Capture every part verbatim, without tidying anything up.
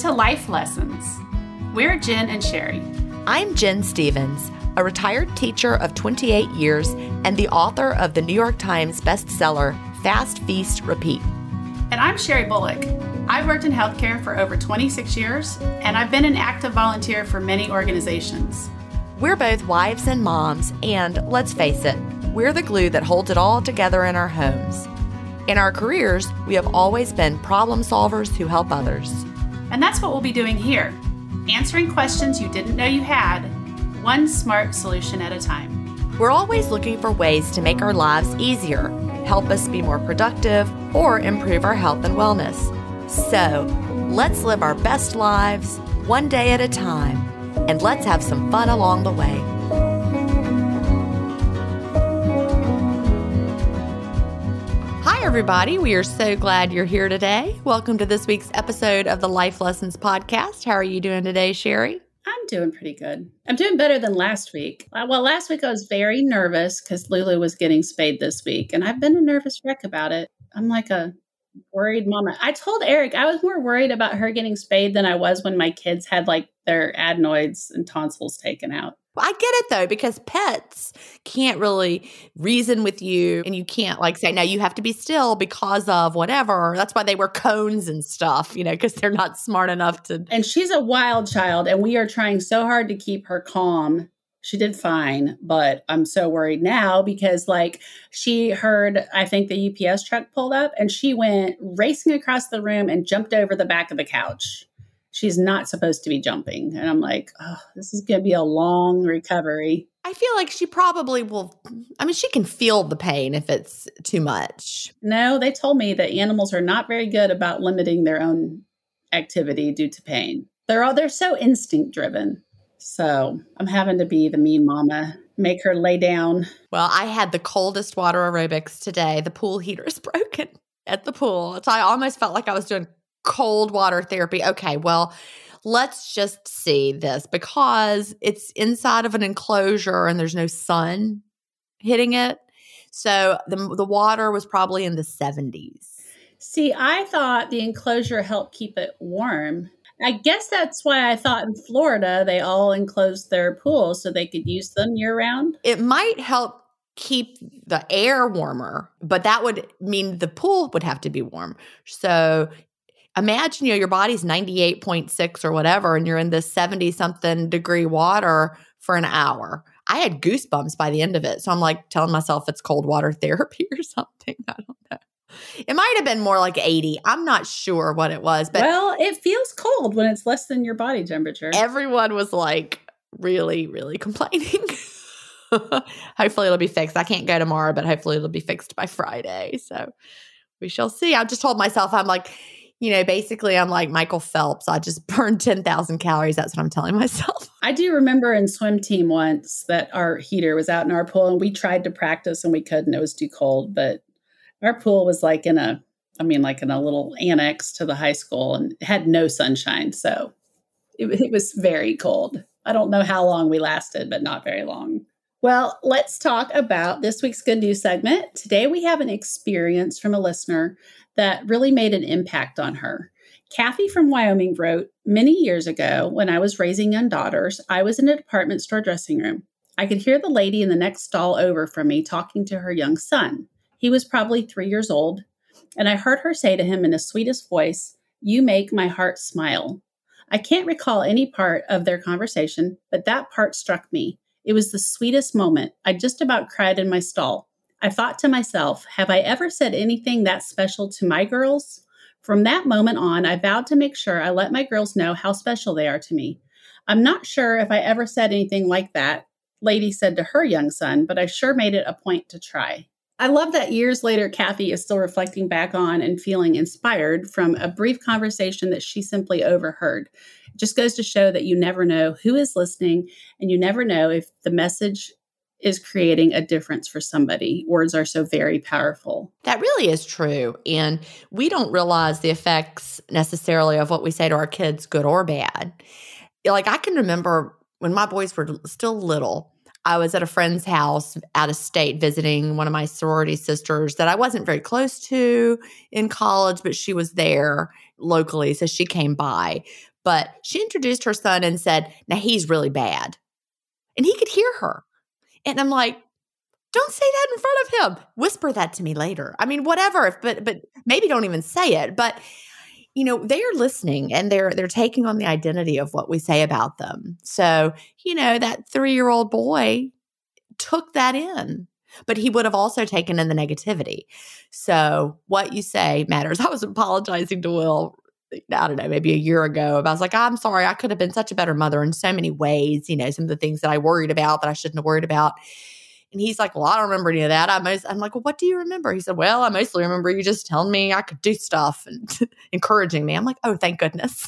to Life Lessons. We're Jen and Sherry. I'm Jen Stevens, a retired teacher of twenty-eight years and the author of the New York Times bestseller, Fast, Feast, Repeat. And I'm Sherry Bullock. I've worked in healthcare for over twenty-six years, and I've been an active volunteer for many organizations. We're both wives and moms, and let's face it, we're the glue that holds it all together in our homes. In our careers, we have always been problem solvers who help others. And that's what we'll be doing here, answering questions you didn't know you had, one smart solution at a time. We're always looking for ways to make our lives easier, help us be more productive, or improve our health and wellness. So, let's live our best lives, one day at a time, and let's have some fun along the way. Hi, everybody. We are so glad you're here today. Welcome to this week's episode of the Life Lessons Podcast. How are you doing today, Sherry? I'm doing pretty good. I'm doing better than last week. Well, last week I was very nervous because Lulu was getting spayed this week, and I've been a nervous wreck about it. I'm like a worried mama. I told Eric I was more worried about her getting spayed than I was when my kids had like their adenoids and tonsils taken out. Well, I get it, though, because pets can't really reason with you, and you can't, like, say, no, you have to be still because of whatever. That's why they wear cones and stuff, you know, because they're not smart enough to. And she's a wild child, and we are trying so hard to keep her calm. She did fine, but I'm so worried now because, like, she heard, I think, the U P S truck pulled up, and she went racing across the room and jumped over the back of the couch. She's not supposed to be jumping. And I'm like, oh, this is going to be a long recovery. I feel like she probably will. I mean, she can feel the pain if it's too much. No, they told me that animals are not very good about limiting their own activity due to pain. They're all, they're so instinct driven. So I'm having to be the mean mama, make her lay down. Well, I had the coldest water aerobics today. The pool heater is broken at the pool. So I almost felt like I was doing cold water therapy. Okay, well, let's just see this because it's inside of an enclosure and there's no sun hitting it. So the the water was probably in the seventies. See, I thought the enclosure helped keep it warm. I guess that's why I thought in Florida they all enclosed their pools so they could use them year round. It might help keep the air warmer, but that would mean the pool would have to be warm. So imagine, you know, your body's ninety-eight point six or whatever, and you're in this seventy-something degree water for an hour. I had goosebumps by the end of it. So I'm like telling myself it's cold water therapy or something. I don't know. It might have been more like eighty. I'm not sure what it was. But well, it feels cold when it's less than your body temperature. Everyone was like really, really complaining. Hopefully it'll be fixed. I can't go tomorrow, but hopefully it'll be fixed by Friday. So we shall see. I just told myself, I'm like, you know, basically I'm like Michael Phelps. I just burned ten thousand calories. That's what I'm telling myself. I do remember in swim team once that our heater was out in our pool and we tried to practice and we couldn't. It was too cold. But our pool was like in a, I mean, like in a little annex to the high school and it had no sunshine. So it, it was very cold. I don't know how long we lasted, but not very long. Well, let's talk about this week's Good News segment. Today we have an experience from a listener that really made an impact on her. Kathy from Wyoming wrote, many years ago, when I was raising young daughters, I was in a department store dressing room. I could hear the lady in the next stall over from me talking to her young son. He was probably three years old, and I heard her say to him in the sweetest voice, "You make my heart smile." I can't recall any part of their conversation, but that part struck me. It was the sweetest moment. I just about cried in my stall. I thought to myself, have I ever said anything that special to my girls? From that moment on, I vowed to make sure I let my girls know how special they are to me. I'm not sure if I ever said anything like that, lady said to her young son, but I sure made it a point to try. I love that years later, Kathy is still reflecting back on and feeling inspired from a brief conversation that she simply overheard. It just goes to show that you never know who is listening, and you never know if the message is creating a difference for somebody. Words are so very powerful. That really is true. And we don't realize the effects necessarily of what we say to our kids, good or bad. Like I can remember when my boys were still little, I was at a friend's house out of state visiting one of my sorority sisters that I wasn't very close to in college, but she was there locally, so she came by. But she introduced her son and said, now he's really bad. And he could hear her. And I'm like, don't say that in front of him. Whisper that to me later. I mean, whatever, but but maybe don't even say it. But, you know, they are listening and they're they're taking on the identity of what we say about them. So, you know, that three-year-old boy took that in, but he would have also taken in the negativity. So what you say matters. I was apologizing to Will, I don't know, maybe a year ago. I was like, I'm sorry, I could have been such a better mother in so many ways. You know, some of the things that I worried about that I shouldn't have worried about. And he's like, well, I don't remember any of that. I most, I'm like, well, what do you remember? He said, well, I mostly remember you just telling me I could do stuff and encouraging me. I'm like, oh, thank goodness.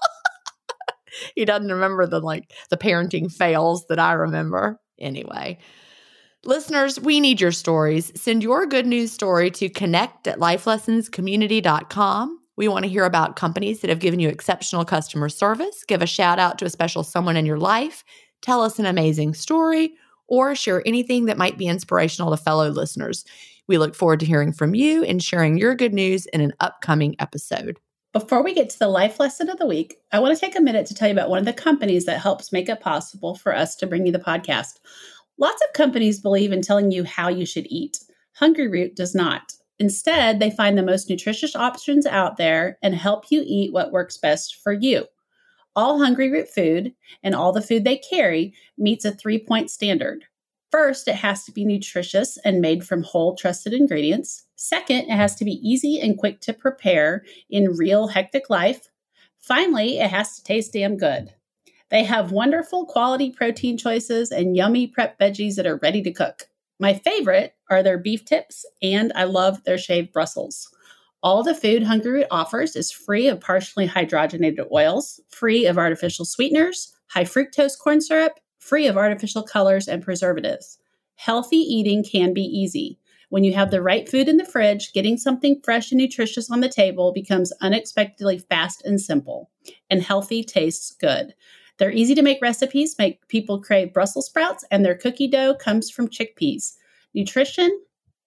He doesn't remember the like the parenting fails that I remember. Anyway, listeners, we need your stories. Send your good news story to connect at life lessons community dot com. We want to hear about companies that have given you exceptional customer service. Give a shout out to a special someone in your life. Tell us an amazing story, or share anything that might be inspirational to fellow listeners. We look forward to hearing from you and sharing your good news in an upcoming episode. Before we get to the life lesson of the week, I want to take a minute to tell you about one of the companies that helps make it possible for us to bring you the podcast. Lots of companies believe in telling you how you should eat. Hungryroot does not. Instead, they find the most nutritious options out there and help you eat what works best for you. All Hungryroot food and all the food they carry meets a three-point standard. First, it has to be nutritious and made from whole, trusted ingredients. Second, it has to be easy and quick to prepare in real, hectic life. Finally, it has to taste damn good. They have wonderful quality protein choices and yummy prep veggies that are ready to cook. My favorite are their beef tips, and I love their shaved Brussels. All the food Hungryroot offers is free of partially hydrogenated oils, free of artificial sweeteners, high fructose corn syrup, free of artificial colors and preservatives. Healthy eating can be easy. When you have the right food in the fridge, getting something fresh and nutritious on the table becomes unexpectedly fast and simple. And healthy tastes good. They're easy to make recipes, make people crave Brussels sprouts, and their cookie dough comes from chickpeas. Nutrition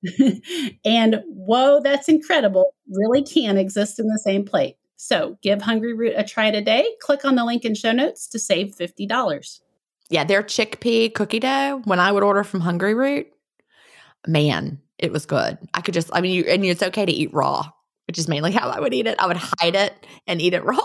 and whoa, that's incredible, really can exist in the same plate. So give Hungryroot a try today. Click on the link in show notes to save fifty dollars. Yeah, their chickpea cookie dough, when I would order from Hungryroot, man, it was good. I could just, I mean, you, and it's okay to eat raw, which is mainly how I would eat it. I would hide it and eat it raw.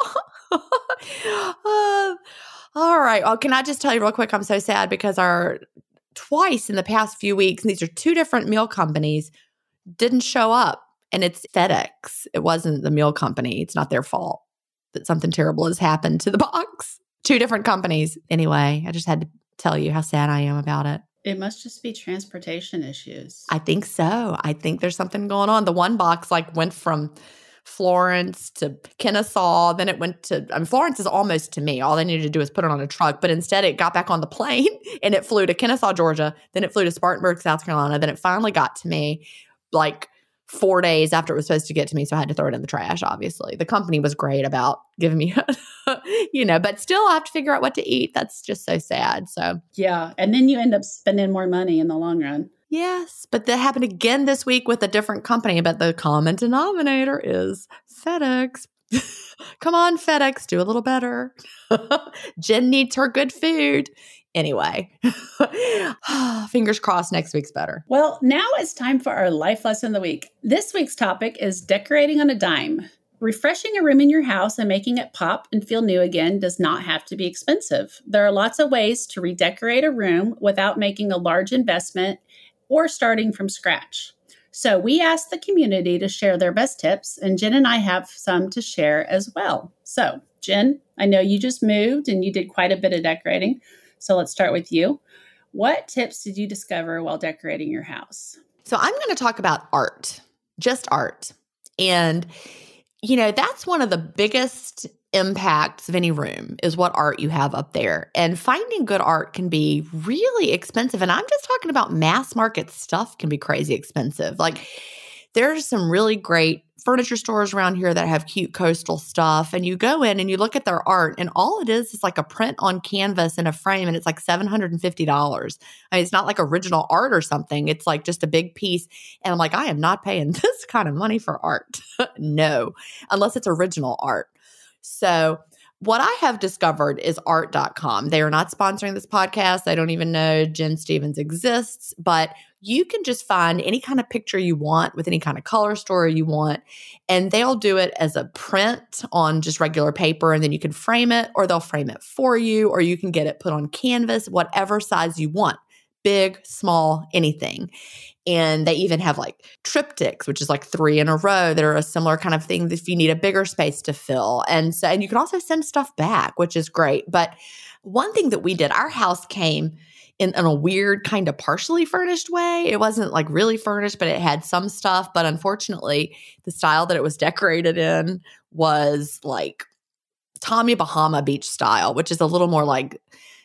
uh, all right. Well, can I just tell you real quick, I'm so sad because our twice in the past few weeks, and these are two different meal companies, didn't show up. And it's FedEx. It wasn't the meal company. It's not their fault that something terrible has happened to the box. Two different companies. Anyway, I just had to tell you how sad I am about it. It must just be transportation issues. I think so. I think there's something going on. The one box like went from Florence to Kennesaw. Then it went to, I mean, Florence is almost to me. All they needed to do is put it on a truck. But instead it got back on the plane and it flew to Kennesaw, Georgia. Then it flew to Spartanburg, South Carolina. Then it finally got to me like four days after it was supposed to get to me. So I had to throw it in the trash, obviously. The company was great about giving me, you know, but still I have to figure out what to eat. That's just so sad. So yeah. And then you end up spending more money in the long run. Yes, but that happened again this week with a different company, but the common denominator is FedEx. Come on, FedEx, do a little better. Jen needs her good food. Anyway, fingers crossed next week's better. Well, now it's time for our life lesson of the week. This week's topic is decorating on a dime. Refreshing a room in your house and making it pop and feel new again does not have to be expensive. There are lots of ways to redecorate a room without making a large investment or starting from scratch. So we asked the community to share their best tips, and Jen and I have some to share as well. So Jen, I know you just moved and you did quite a bit of decorating. So let's start with you. What tips did you discover while decorating your house? So I'm going to talk about art, just art. And, you know, that's one of the biggest impacts of any room is what art you have up there. And finding good art can be really expensive. And I'm just talking about mass market stuff can be crazy expensive. Like there's some really great furniture stores around here that have cute coastal stuff. And you go in and you look at their art and all it is is like a print on canvas in a frame and it's like seven hundred fifty dollars. I mean, it's not like original art or something. It's like just a big piece. And I'm like, I am not paying this kind of money for art. No, unless it's original art. So What I have discovered is art dot com. They are not sponsoring this podcast. I don't even know Jen Stevens exists, but you can just find any kind of picture you want with any kind of color story you want, and they'll do it as a print on just regular paper, and then you can frame it, or they'll frame it for you, or you can get it put on canvas, whatever size you want, big, small, anything. And they even have like triptychs, which is like three in a row that are a similar kind of thing if you need a bigger space to fill. And so, and you can also send stuff back, which is great. But one thing that we did, our house came in, in a weird kind of partially furnished way. It wasn't like really furnished, but it had some stuff. But unfortunately, the style that it was decorated in was like Tommy Bahama Beach style, which is a little more like,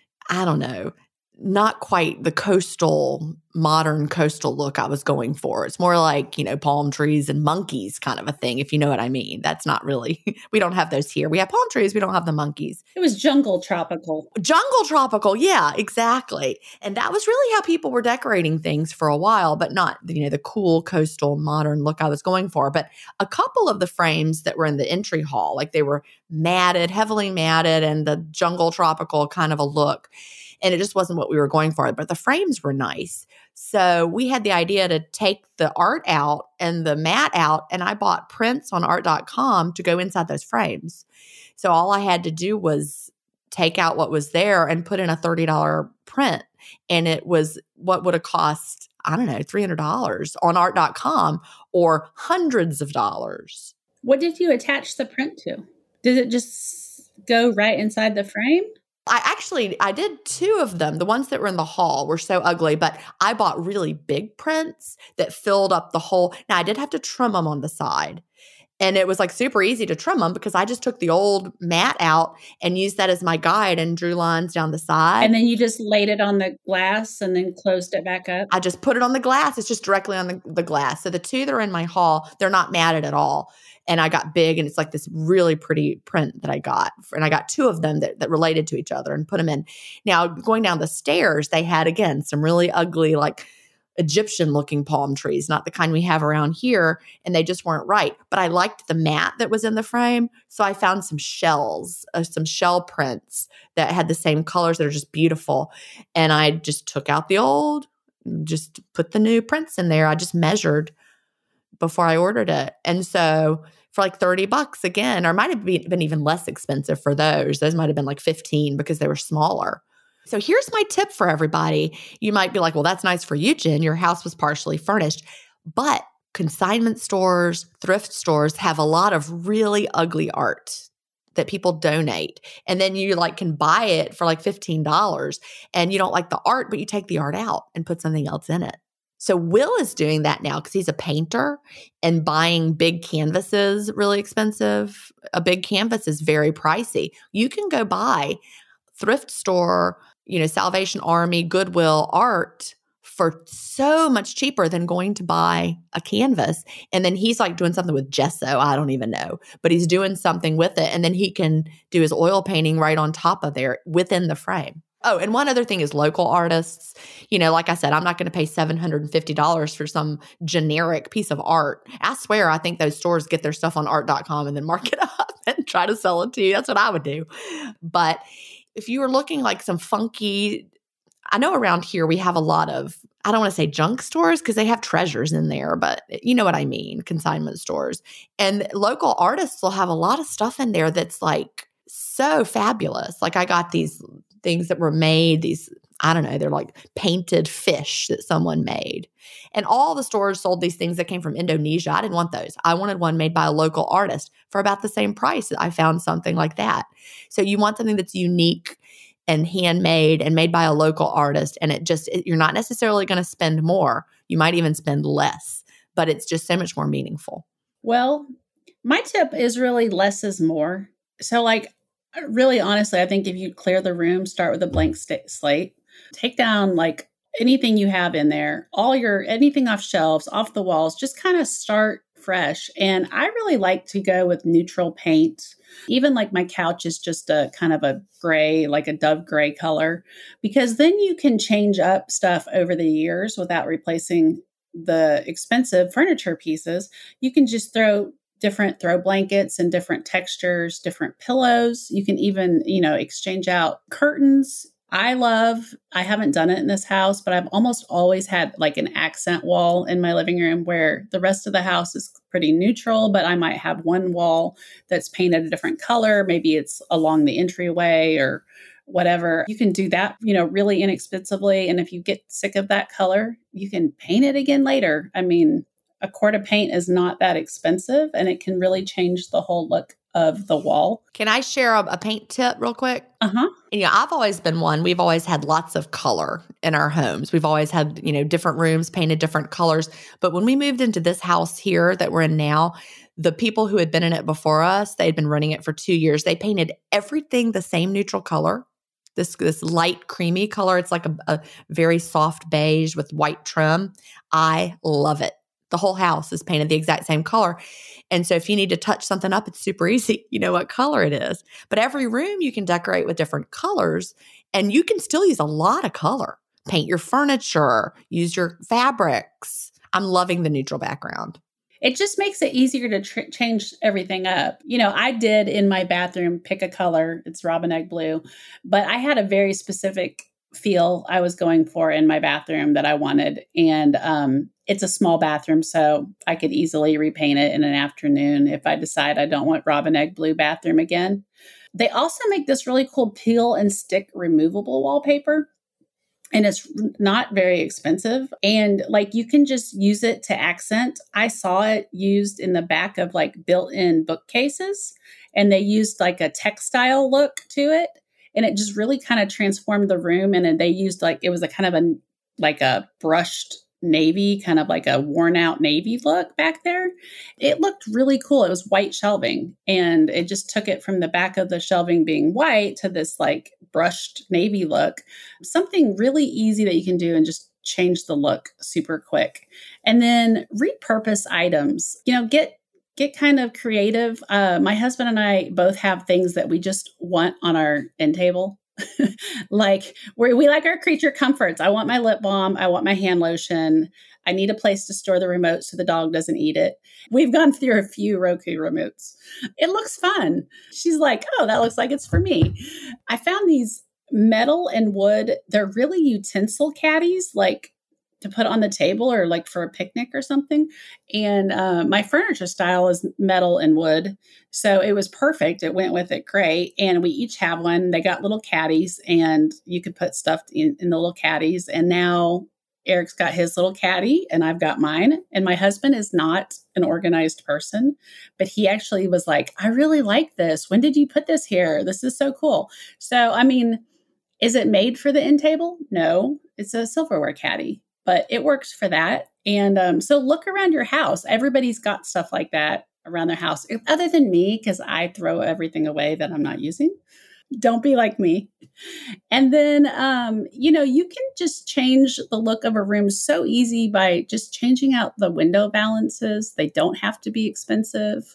I don't know, not quite the coastal, modern coastal look I was going for. It's more like, you know, palm trees and monkeys kind of a thing, if you know what I mean. That's not really, we don't have those here. We have palm trees, we don't have the monkeys. It was jungle tropical. Jungle tropical, yeah, exactly. And that was really how people were decorating things for a while, but not, you know, the cool coastal modern look I was going for. But a couple of the frames that were in the entry hall, like they were matted, heavily matted, and the jungle tropical kind of a look. And it just wasn't what we were going for, but the frames were nice. So we had the idea to take the art out and the mat out, and I bought prints on art dot com to go inside those frames. So all I had to do was take out what was there and put in a thirty dollars print. And it was what would have cost, I don't know, three hundred dollars on art dot com or hundreds of dollars. What did you attach the print to? Did it just go right inside the frame? I actually, I did two of them. The ones that were in the hall were so ugly, but I bought really big prints that filled up the whole. Now, I did have to trim them on the side. And it was like super easy to trim them because I just took the old mat out and used that as my guide and drew lines down the side. And then you just laid it on the glass and then closed it back up? I just put it on the glass. It's just directly on the, the glass. So the two that are in my hall, they're not matted at all. And I got big, and it's like this really pretty print that I got. And I got two of them that, that related to each other and put them in. Now, going down the stairs, they had, again, some really ugly, like Egyptian-looking palm trees, not the kind we have around here, and they just weren't right. But I liked the mat that was in the frame, so I found some shells, uh, some shell prints that had the same colors that are just beautiful. And I just took out the old, just put the new prints in there. I just measured before I ordered it. And so for like thirty bucks again, or might have been even less expensive for those. Those might have been like fifteen because they were smaller. So here's my tip for everybody. You might be like, well, that's nice for you, Jen. Your house was partially furnished. But consignment stores, thrift stores have a lot of really ugly art that people donate. And then you like can buy it for like fifteen dollars and you don't like the art, but you take the art out and put something else in it. So Will is doing that now because he's a painter and buying big canvases really expensive. A big canvas is very pricey. You can go buy thrift store, you know, Salvation Army, Goodwill art for so much cheaper than going to buy a canvas. And then he's like doing something with gesso. I don't even know, but he's doing something with it. And then he can do his oil painting right on top of there within the frame. Oh, and one other thing is local artists. You know, like I said, I'm not going to pay seven hundred fifty dollars for some generic piece of art. I swear, I think those stores get their stuff on art dot com and then mark it up and try to sell it to you. That's what I would do. But if you were looking like some funky, I know around here we have a lot of, I don't want to say junk stores because they have treasures in there, but you know what I mean, consignment stores. And local artists will have a lot of stuff in there that's like so fabulous. Like I got these things that were made, these, I don't know, they're like painted fish that someone made. And all the stores sold these things that came from Indonesia. I didn't want those. I wanted one made by a local artist for about the same price. I found something like that. So you want something that's unique and handmade and made by a local artist. And it just, it, you're not necessarily going to spend more. You might even spend less, but it's just so much more meaningful. Well, my tip is really less is more. So like, really, honestly, I think if you clear the room, start with a blank st- slate, take down like anything you have in there, all your, anything off shelves, off the walls, just kind of start fresh. And I really like to go with neutral paint. Even like my couch is just a kind of a gray, like a dove gray color, because then you can change up stuff over the years without replacing the expensive furniture pieces. You can just throw different throw blankets and different textures, different pillows. You can even, you know, exchange out curtains. I love, I haven't done it in this house, but I've almost always had like an accent wall in my living room where the rest of the house is pretty neutral, but I might have one wall that's painted a different color. Maybe it's along the entryway or whatever. You can do that, you know, really inexpensively. And if you get sick of that color, you can paint it again later. I mean, a quart of paint is not that expensive and it can really change the whole look of the wall. Can I share a, a paint tip real quick? Uh-huh. You know, I've always been one. We've always had lots of color in our homes. We've always had, you know, different rooms painted different colors. But when we moved into this house here that we're in now, the people who had been in it before us, they had been running it for two years. They painted everything the same neutral color. This this light creamy color. It's like a, a very soft beige with white trim. I love it. The whole house is painted the exact same color. And so if you need to touch something up, it's super easy. You know what color it is. But every room you can decorate with different colors and you can still use a lot of color. Paint your furniture, use your fabrics. I'm loving the neutral background. It just makes it easier to tr- change everything up. You know, I did in my bathroom pick a color. It's robin egg blue, but I had a very specific feel I was going for in my bathroom that I wanted. And um, it's a small bathroom, so I could easily repaint it in an afternoon if I decide I don't want robin egg blue bathroom again. They also make this really cool peel and stick removable wallpaper. And it's not very expensive. And like you can just use it to accent. I saw it used in the back of like built-in bookcases. And they used like a textile look to it. And it just really kind of transformed the room. And they used like, it was a kind of a, like a brushed navy, kind of like a worn out navy look back there. It looked really cool. It was white shelving. And it just took it from the back of the shelving being white to this like brushed navy look. Something really easy that you can do and just change the look super quick. And then repurpose items, you know, get Get kind of creative. Uh, my husband and I both have things that we just want on our end table. Like we we like our creature comforts. I want my lip balm. I want my hand lotion. I need a place to store the remote so the dog doesn't eat it. We've gone through a few Roku remotes. It looks fun. She's like, oh, that looks like it's for me. I found these metal and wood. They're really utensil caddies, like to put on the table or like for a picnic or something. And uh, my furniture style is metal and wood. So it was perfect. It went with it great. And we each have one. They got little caddies and you could put stuff in, in the little caddies. And now Eric's got his little caddy and I've got mine. And my husband is not an organized person, but he actually was like, I really like this. When did you put this here? This is so cool. So, I mean, is it made for the end table? No, it's a silverware caddy. But it works for that. And um, so look around your house. Everybody's got stuff like that around their house, other than me, because I throw everything away that I'm not using. Don't be like me. And then, um, you know, you can just change the look of a room so easy by just changing out the window balances. They don't have to be expensive.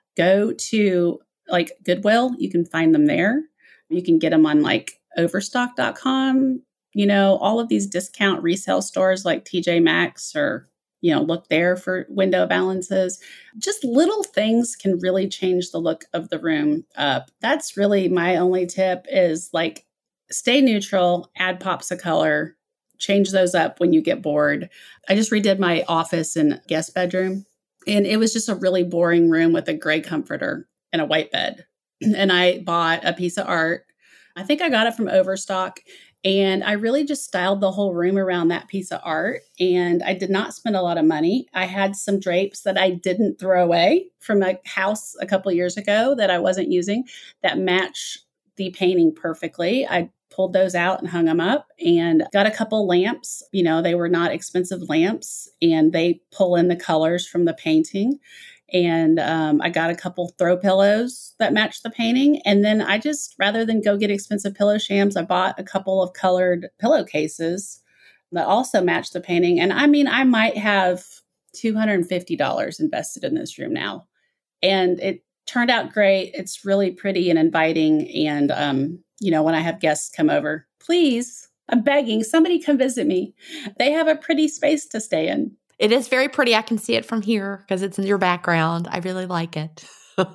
Go to like Goodwill. You can find them there. You can get them on like overstock dot com. You know, all of these discount resale stores like T J Maxx or, you know, look there for window balances. Just little things can really change the look of the room up. That's really my only tip is like stay neutral, add pops of color, change those up when you get bored. I just redid my office and guest bedroom, and it was just a really boring room with a gray comforter and a white bed. And I bought a piece of art. I think I got it from Overstock. And I really just styled the whole room around that piece of art. And I did not spend a lot of money. I had some drapes that I didn't throw away from a house a couple of years ago that I wasn't using that match the painting perfectly. I pulled those out and hung them up and got a couple lamps. You know, they were not expensive lamps and they pull in the colors from the painting. And um, I got a couple throw pillows that matched the painting. And then I just, rather than go get expensive pillow shams, I bought a couple of colored pillowcases that also matched the painting. And I mean, I might have two hundred fifty dollars invested in this room now. And it turned out great. It's really pretty and inviting. And, um, you know, when I have guests come over, please, I'm begging, somebody come visit me. They have a pretty space to stay in. It is very pretty. I can see it from here because it's in your background. I really like it.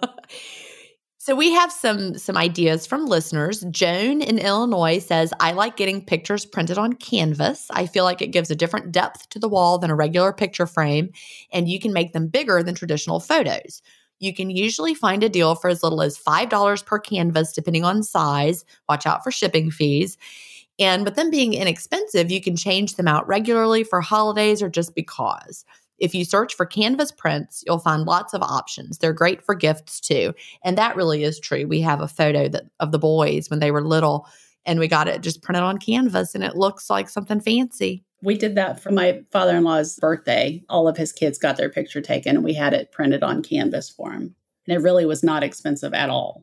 So we have some some ideas from listeners. Joan in Illinois says, I like getting pictures printed on canvas. I feel like it gives a different depth to the wall than a regular picture frame, and you can make them bigger than traditional photos. You can usually find a deal for as little as five dollars per canvas, depending on size. Watch out for shipping fees. And with them being inexpensive, you can change them out regularly for holidays or just because. If you search for canvas prints, you'll find lots of options. They're great for gifts too. And that really is true. We have a photo that of the boys when they were little, and we got it just printed on canvas, and it looks like something fancy. We did that for my father-in-law's birthday. All of his kids got their picture taken, and we had it printed on canvas for him. And it really was not expensive at all.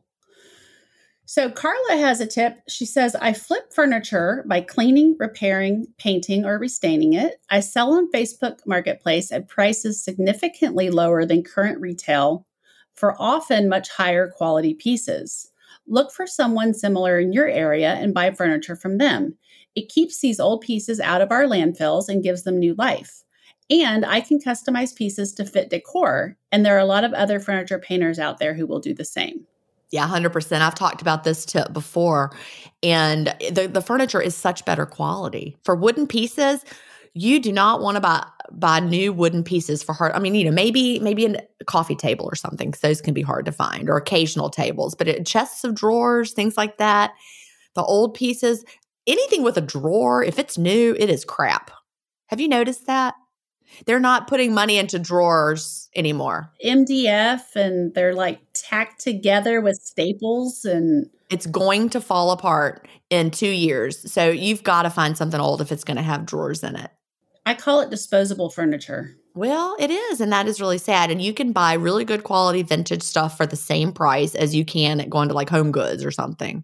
So Carla has a tip. She says, I flip furniture by cleaning, repairing, painting, or restaining it. I sell on Facebook Marketplace at prices significantly lower than current retail for often much higher quality pieces. Look for someone similar in your area and buy furniture from them. It keeps these old pieces out of our landfills and gives them new life. And I can customize pieces to fit decor. And there are a lot of other furniture painters out there who will do the same. Yeah, one hundred percent. I've talked about this tip before, and the, the furniture is such better quality. For wooden pieces, you do not want to buy buy new wooden pieces for hard. I mean, you know, maybe maybe a coffee table or something, because those can be hard to find, or occasional tables. But it, chests of drawers, things like that, the old pieces, anything with a drawer, if it's new, it is crap. Have you noticed that? They're not putting money into drawers anymore. M D F, and they're like tacked together with staples, and it's going to fall apart in two years. So you've got to find something old if it's going to have drawers in it. I call it disposable furniture. Well, it is, and that is really sad. And you can buy really good quality vintage stuff for the same price as you can at going to like Home Goods or something.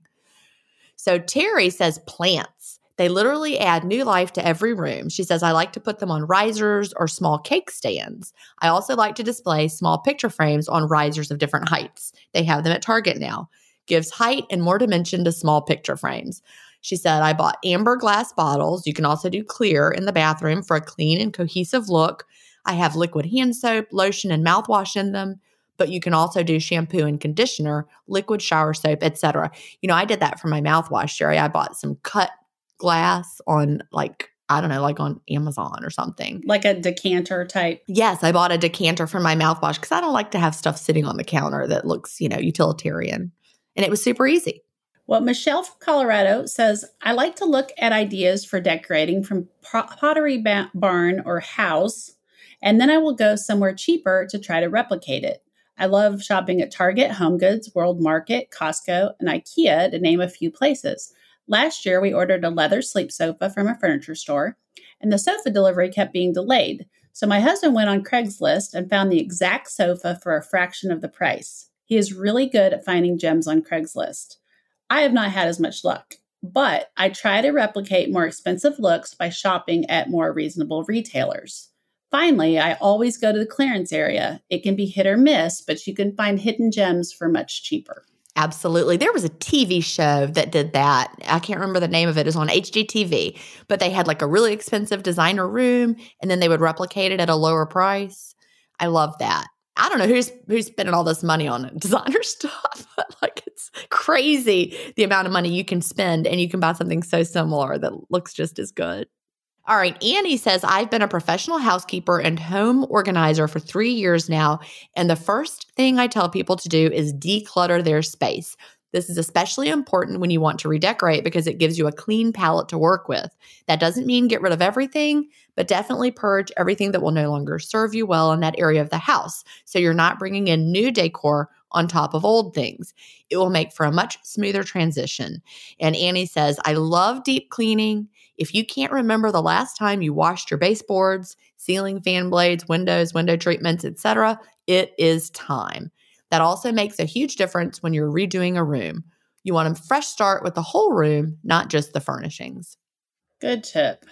So Terry says plants. They literally add new life to every room. She says, I like to put them on risers or small cake stands. I also like to display small picture frames on risers of different heights. They have them at Target now. Gives height and more dimension to small picture frames. She said, I bought amber glass bottles. You can also do clear in the bathroom for a clean and cohesive look. I have liquid hand soap, lotion, and mouthwash in them. But you can also do shampoo and conditioner, liquid shower soap, et cetera. You know, I did that for my mouthwash, Sherry. I bought some cut glass on like, I don't know, like on Amazon or something. Like a decanter type? Yes, I bought a decanter for my mouthwash because I don't like to have stuff sitting on the counter that looks, you know, utilitarian. And it was super easy. Well, Michelle from Colorado says, I like to look at ideas for decorating from Pottery ba- Barn or House, and then I will go somewhere cheaper to try to replicate it. I love shopping at Target, Home Goods, World Market, Costco, and IKEA, to name a few places. Last year, we ordered a leather sleep sofa from a furniture store, and the sofa delivery kept being delayed. So my husband went on Craigslist and found the exact sofa for a fraction of the price. He is really good at finding gems on Craigslist. I have not had as much luck, but I try to replicate more expensive looks by shopping at more reasonable retailers. Finally, I always go to the clearance area. It can be hit or miss, but you can find hidden gems for much cheaper. Absolutely. There was a T V show that did that. I can't remember the name of it. It was on H G T V, but they had like a really expensive designer room, and then they would replicate it at a lower price. I love that. I don't know who's who's spending all this money on designer stuff, but like it's crazy the amount of money you can spend, and you can buy something so similar that looks just as good. All right, Annie says, I've been a professional housekeeper and home organizer for three years now, and the first thing I tell people to do is declutter their space. This is especially important when you want to redecorate because it gives you a clean palette to work with. That doesn't mean get rid of everything, but definitely purge everything that will no longer serve you well in that area of the house, so you're not bringing in new decor on top of old things. It will make for a much smoother transition. And Annie says, I love deep cleaning. If you can't remember the last time you washed your baseboards, ceiling fan blades, windows, window treatments, et cetera, it is time. That also makes a huge difference when you're redoing a room. You want a fresh start with the whole room, not just the furnishings. Good tip.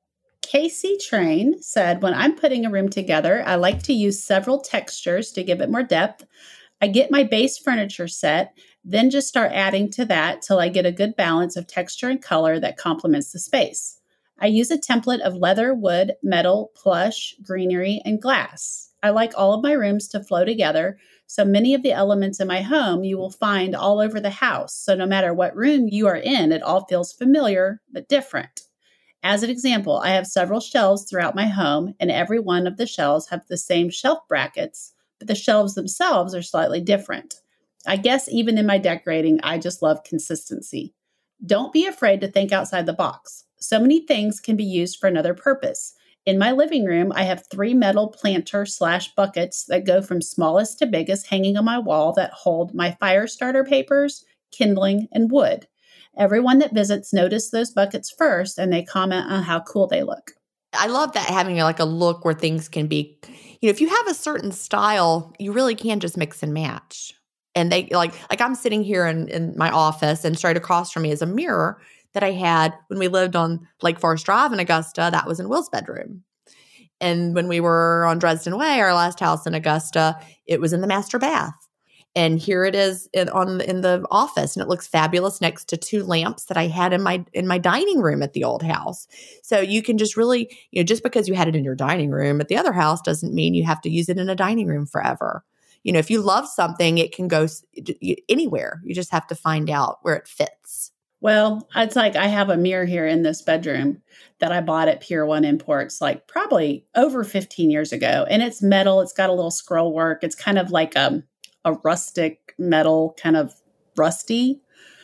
Casey Train said, when I'm putting a room together, I like to use several textures to give it more depth. I get my base furniture set, then just start adding to that till I get a good balance of texture and color that complements the space. I use a template of leather, wood, metal, plush, greenery, and glass. I like all of my rooms to flow together, so many of the elements in my home you will find all over the house. So no matter what room you are in, it all feels familiar but different. As an example, I have several shelves throughout my home, and every one of the shelves have the same shelf brackets, but the shelves themselves are slightly different. I guess even in my decorating, I just love consistency. Don't be afraid to think outside the box. So many things can be used for another purpose. In my living room, I have three metal planter slash buckets that go from smallest to biggest hanging on my wall that hold my fire starter papers, kindling, and wood. Everyone that visits notices those buckets first, and they comment on how cool they look. I love that, having like a look where things can be, you know, if you have a certain style, you really can just mix and match. And they like, like I'm sitting here in, in my office, and straight across from me is a mirror that I had when we lived on Lake Forest Drive in Augusta. That was in Will's bedroom. And when we were on Dresden Way, our last house in Augusta, it was in the master bath. And here it is in, on in the office, and it looks fabulous next to two lamps that I had in my in my dining room at the old house. So you can just really, you know, just because you had it in your dining room at the other house doesn't mean you have to use it in a dining room forever. You know, if you love something, it can go anywhere. You just have to find out where it fits. Well, it's like I have a mirror here in this bedroom that I bought at Pier one Imports, like probably over fifteen years ago. And it's metal. It's got a little scroll work. It's kind of like a, a rustic metal, kind of rusty.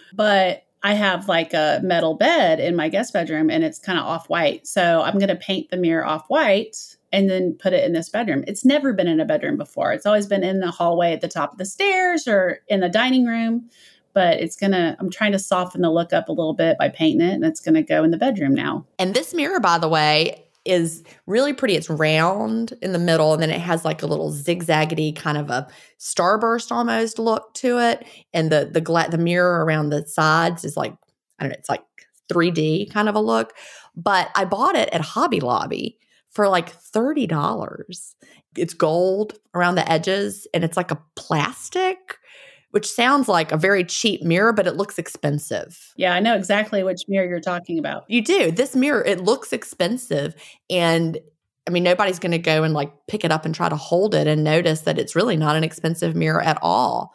But I have like a metal bed in my guest bedroom, and it's kind of off-white. So I'm going to paint the mirror off-white and then put it in this bedroom. It's never been in a bedroom before. It's always been in the hallway at the top of the stairs or in the dining room. But it's going to, I'm trying to soften the look up a little bit by painting it, and it's going to go in the bedroom now. And this mirror, by the way, is really pretty. It's round in the middle, and then it has like a little zigzaggedy kind of a starburst almost look to it. And the the gla- the mirror around the sides is like, I don't know, it's like three D kind of a look. But I bought it at Hobby Lobby for like thirty dollars. It's gold around the edges, and it's like a plastic, which sounds like a very cheap mirror, but it looks expensive. Yeah, I know exactly which mirror you're talking about. You do. This mirror, it looks expensive. And I mean, nobody's going to go and like pick it up and try to hold it and notice that it's really not an expensive mirror at all.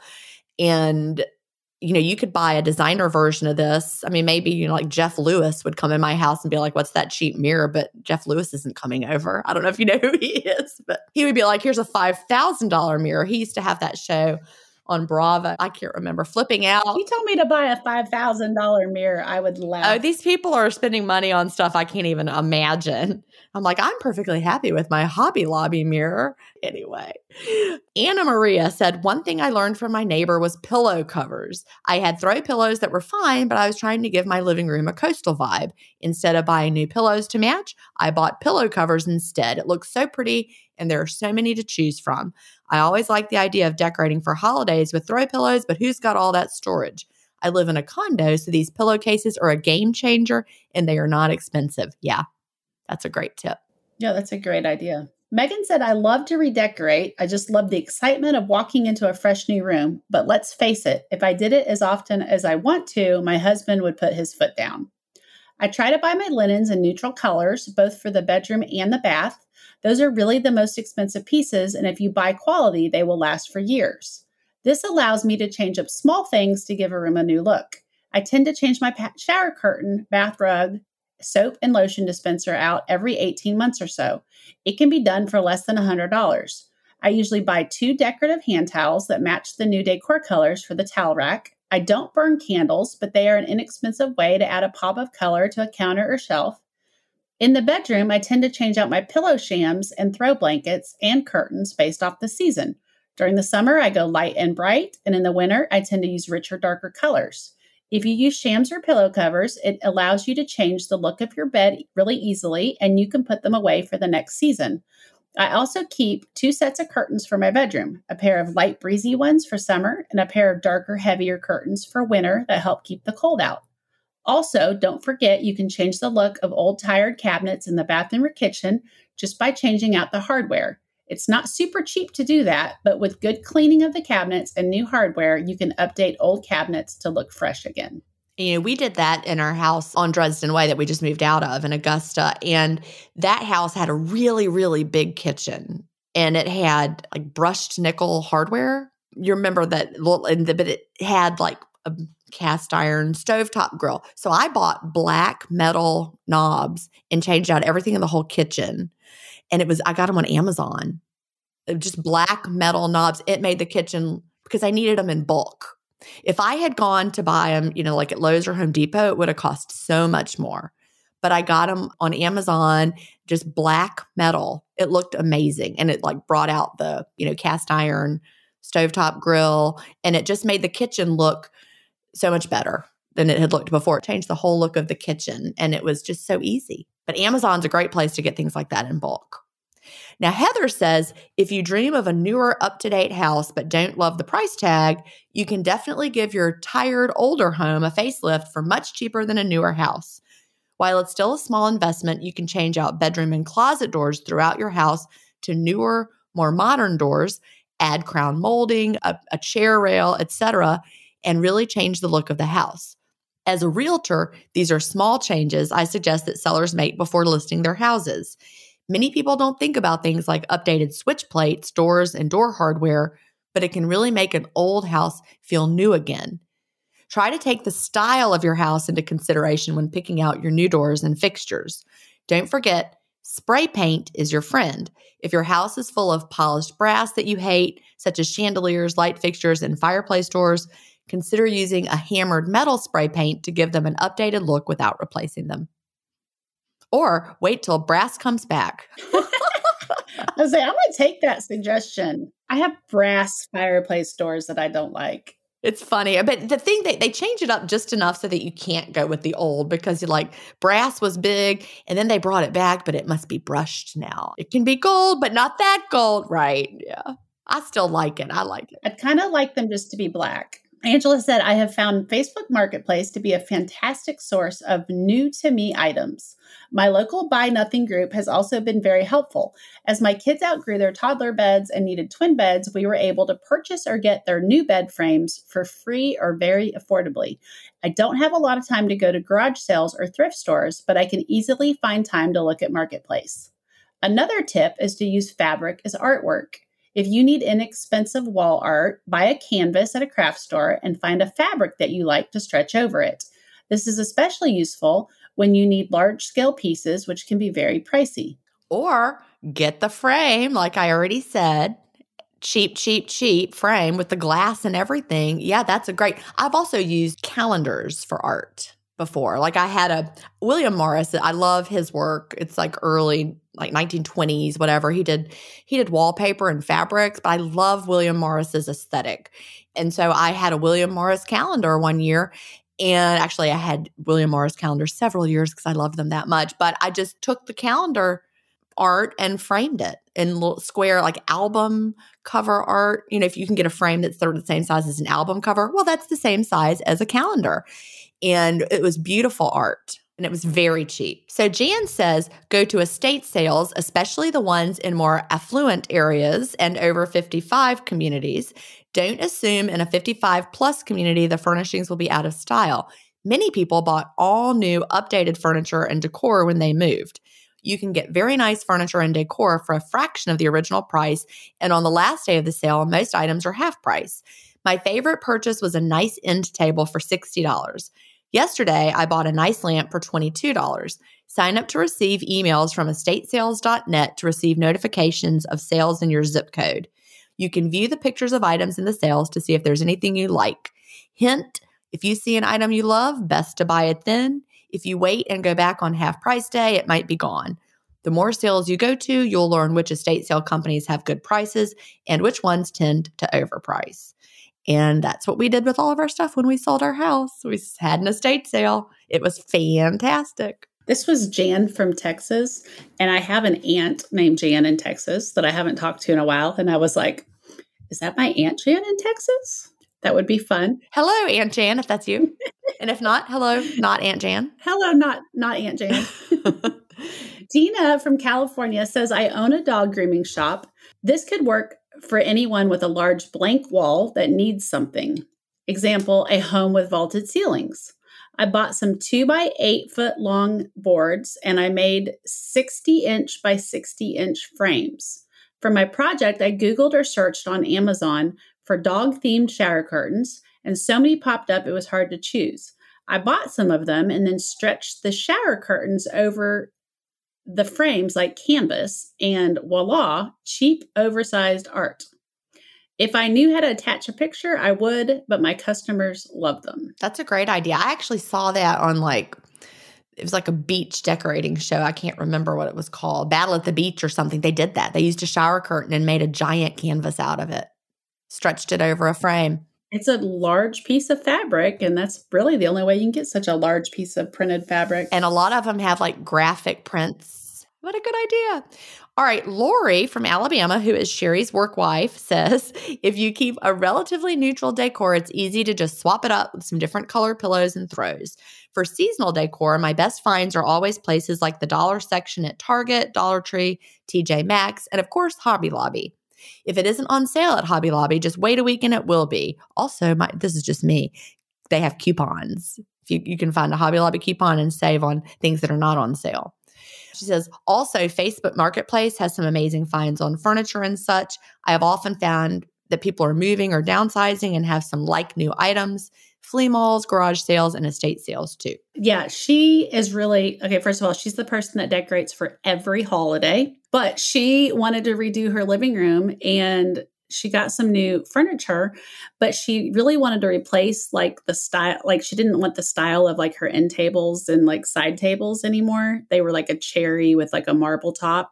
And, you know, you could buy a designer version of this. I mean, maybe, you know, like Jeff Lewis would come in my house and be like, what's that cheap mirror? But Jeff Lewis isn't coming over. I don't know if you know who he is, but he would be like, here's a five thousand dollars mirror. He used to have that show on Bravo. I can't remember, Flipping Out. If you told me to buy a five thousand dollars mirror, I would laugh. Oh, these people are spending money on stuff I can't even imagine. I'm like, I'm perfectly happy with my Hobby Lobby mirror. Anyway, Anna Maria said, one thing I learned from my neighbor was pillow covers. I had throw pillows that were fine, but I was trying to give my living room a coastal vibe. Instead of buying new pillows to match, I bought pillow covers instead. It looks so pretty, and there are so many to choose from. I always like the idea of decorating for holidays with throw pillows, but who's got all that storage? I live in a condo, so these pillowcases are a game changer, and they are not expensive. Yeah, that's a great tip. Yeah, that's a great idea. Megan said, I love to redecorate. I just love the excitement of walking into a fresh new room. But let's face it, if I did it as often as I want to, my husband would put his foot down. I try to buy my linens in neutral colors, both for the bedroom and the bath. Those are really the most expensive pieces, and if you buy quality, they will last for years. This allows me to change up small things to give a room a new look. I tend to change my shower curtain, bath rug, soap, and lotion dispenser out every eighteen months or so. It can be done for less than one hundred dollars. I usually buy two decorative hand towels that match the new decor colors for the towel rack. I don't burn candles, but they are an inexpensive way to add a pop of color to a counter or shelf. In the bedroom, I tend to change out my pillow shams and throw blankets and curtains based off the season. During the summer, I go light and bright, and in the winter, I tend to use richer, darker colors. If you use shams or pillow covers, it allows you to change the look of your bed really easily, and you can put them away for the next season. I also keep two sets of curtains for my bedroom, a pair of light breezy ones for summer and a pair of darker, heavier curtains for winter that help keep the cold out. Also, don't forget you can change the look of old tired cabinets in the bathroom or kitchen just by changing out the hardware. It's not super cheap to do that, but with good cleaning of the cabinets and new hardware, you can update old cabinets to look fresh again. You know, we did that in our house on Dresden Way that we just moved out of in Augusta. And that house had a really, really big kitchen. And it had like brushed nickel hardware. You remember that little, and the, but it had like a cast iron stovetop grill. So I bought black metal knobs and changed out everything in the whole kitchen. And it was, I got them on Amazon. Just black metal knobs. It made the kitchen, because I needed them in bulk. If I had gone to buy them, you know, like at Lowe's or Home Depot, it would have cost so much more. But I got them on Amazon, just black metal. It looked amazing. And it like brought out the, you know, cast iron stovetop grill. And it just made the kitchen look so much better than it had looked before. It changed the whole look of the kitchen. And it was just so easy. But Amazon's a great place to get things like that in bulk. Now, Heather says, if you dream of a newer, up-to-date house but don't love the price tag, you can definitely give your tired, older home a facelift for much cheaper than a newer house. While it's still a small investment, you can change out bedroom and closet doors throughout your house to newer, more modern doors, add crown molding, a, a chair rail, et cetera, and really change the look of the house. As a realtor, these are small changes I suggest that sellers make before listing their houses. Many people don't think about things like updated switch plates, doors, and door hardware, but it can really make an old house feel new again. Try to take the style of your house into consideration when picking out your new doors and fixtures. Don't forget, spray paint is your friend. If your house is full of polished brass that you hate, such as chandeliers, light fixtures, and fireplace doors, consider using a hammered metal spray paint to give them an updated look without replacing them. Or wait till brass comes back. I was like, I'm going to take that suggestion. I have brass fireplace doors that I don't like. It's funny. But the thing, they, they change it up just enough so that you can't go with the old, because you like brass was big and then they brought it back, but it must be brushed now. It can be gold, but not that gold. Right. Yeah. I still like it. I like it. I'd kind of like them just to be black. Angela said, I have found Facebook Marketplace to be a fantastic source of new to me items. My local Buy Nothing group has also been very helpful. As my kids outgrew their toddler beds and needed twin beds, we were able to purchase or get their new bed frames for free or very affordably. I don't have a lot of time to go to garage sales or thrift stores, but I can easily find time to look at Marketplace. Another tip is to use fabric as artwork. If you need inexpensive wall art, buy a canvas at a craft store and find a fabric that you like to stretch over it. This is especially useful when you need large-scale pieces, which can be very pricey. Or get the frame, like I already said. Cheap, cheap, cheap frame with the glass and everything. Yeah, that's a great. I've also used calendars for art before. Like I had a William Morris. I love his work. It's like early, like nineteen twenties, whatever. He did he did wallpaper and fabrics, but I love William Morris's aesthetic. And so I had a William Morris calendar one year. And actually I had William Morris calendars several years because I loved them that much. But I just took the calendar art and framed it in little square, like album cover art. You know, if you can get a frame that's sort of the same size as an album cover, well, that's the same size as a calendar. And it was beautiful art. And it was very cheap. So Jan says, go to estate sales, especially the ones in more affluent areas and over fifty-five communities. Don't assume in a fifty-five plus community the furnishings will be out of style. Many people bought all new updated furniture and decor when they moved. You can get very nice furniture and decor for a fraction of the original price. And on the last day of the sale, most items are half price. My favorite purchase was a nice end table for sixty dollars. Yesterday, I bought a nice lamp for twenty-two dollars. Sign up to receive emails from estate sales dot net to receive notifications of sales in your zip code. You can view the pictures of items in the sales to see if there's anything you like. Hint, if you see an item you love, best to buy it then. If you wait and go back on half price day, it might be gone. The more sales you go to, you'll learn which estate sale companies have good prices and which ones tend to overprice. And that's what we did with all of our stuff when we sold our house. We had an estate sale. It was fantastic. This was Jan from Texas. And I have an aunt named Jan in Texas that I haven't talked to in a while. And I was like, is that my Aunt Jan in Texas? That would be fun. Hello, Aunt Jan, if that's you. And if not, hello, not Aunt Jan. Hello, not, not Aunt Jan. Tina from California says, I own a dog grooming shop. This could work for anyone with a large blank wall that needs something. Example, a home with vaulted ceilings. I bought some two by eight foot long boards and I made sixty inch by sixty inch frames. For my project, I Googled or searched on Amazon for dog themed shower curtains, and so many popped up it was hard to choose. I bought some of them and then stretched the shower curtains over the frames like canvas, and voila, cheap, oversized art. If I knew how to attach a picture, I would, but my customers love them. That's a great idea. I actually saw that on like, it was like a beach decorating show. I can't remember what it was called. Battle at the Beach or something. They did that. They used a shower curtain and made a giant canvas out of it, stretched it over a frame. It's a large piece of fabric, and that's really the only way you can get such a large piece of printed fabric. And a lot of them have like graphic prints. What a good idea. All right, Lori from Alabama, who is Sherry's work wife, says, if you keep a relatively neutral decor, it's easy to just swap it up with some different colored pillows and throws. For seasonal decor, my best finds are always places like the dollar section at Target, Dollar Tree, T J Maxx, and of course, Hobby Lobby. If it isn't on sale at Hobby Lobby, just wait a week and it will be. Also, my, this is just me. They have coupons. If you, you can find a Hobby Lobby coupon and save on things that are not on sale. She says, also, Facebook Marketplace has some amazing finds on furniture and such. I have often found that people are moving or downsizing and have some like new items, flea malls, garage sales, and estate sales too. Yeah, she is really, okay, first of all, she's the person that decorates for every holiday, but she wanted to redo her living room and she got some new furniture, but she really wanted to replace like the style, like she didn't want the style of like her end tables and like side tables anymore. They were like a cherry with like a marble top.